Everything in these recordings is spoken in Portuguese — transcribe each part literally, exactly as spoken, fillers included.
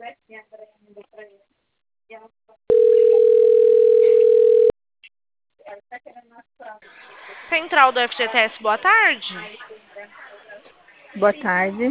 Central do F G T S, boa tarde. Boa tarde.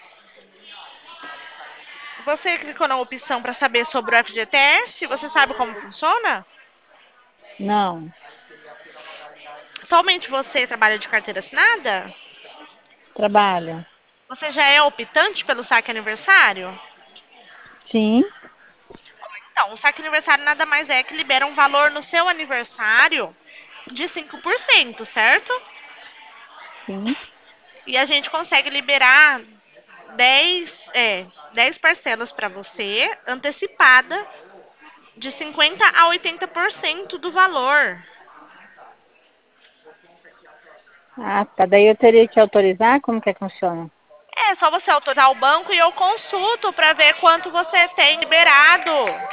Você clicou na opção para saber sobre o F G T S? Você sabe como funciona? Não, Somente você trabalha de carteira assinada? trabalho. Você já é optante pelo saque aniversário? Sim, Então, o saque aniversário nada mais é que libera um valor no seu aniversário de cinco por cento, certo? sim. E a gente consegue liberar dez, é, dez parcelas para você, antecipada, de cinquenta a oitenta por cento do valor. Ah, tá. Daí eu teria que autorizar? Como que é que funciona? É só você autorizar o banco e eu consulto para ver quanto você tem liberado.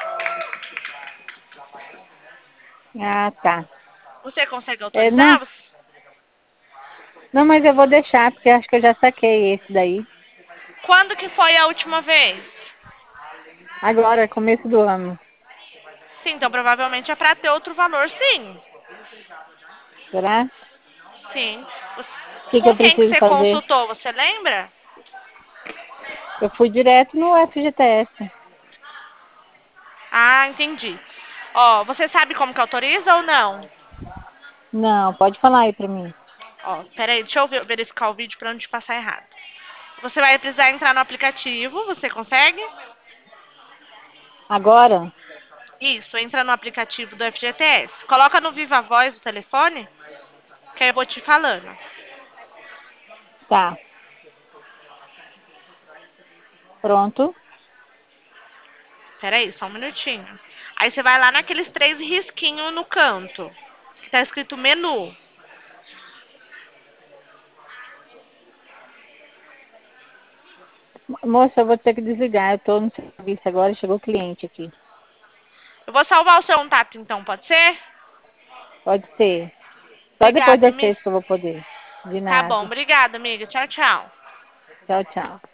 Ah, tá. Você consegue É, não, autorizar? Você- não, mas eu vou deixar, porque acho que eu já saquei esse daí. Quando que foi a última vez? Agora, começo do ano. Sim, então provavelmente é para ter outro valor, sim. Será? Sim. O que que Com eu quem que preciso você fazer? consultou, você lembra? Eu fui direto no F G T S. Ah, entendi. Ó, você sabe como que autoriza ou não? Não, pode falar aí pra mim. Ó, peraí, deixa eu ver- verificar o vídeo para não te passar errado. Você vai precisar entrar no aplicativo, você consegue? Agora? Isso, entra no aplicativo do F G T S. Coloca no Viva Voz do telefone, que aí eu vou te falando. Tá. Pronto. Peraí, só um minutinho. Aí você vai lá naqueles três risquinhos no canto, que tá escrito menu. Moça, eu vou ter que desligar. Eu tô no serviço agora, chegou o cliente aqui. Eu vou salvar o seu contato então, pode ser? Pode ser. Só depois Obrigada, das amiga. seis que eu vou poder. De Tá bom, nada. obrigada, amiga. Tchau, tchau. Tchau, tchau.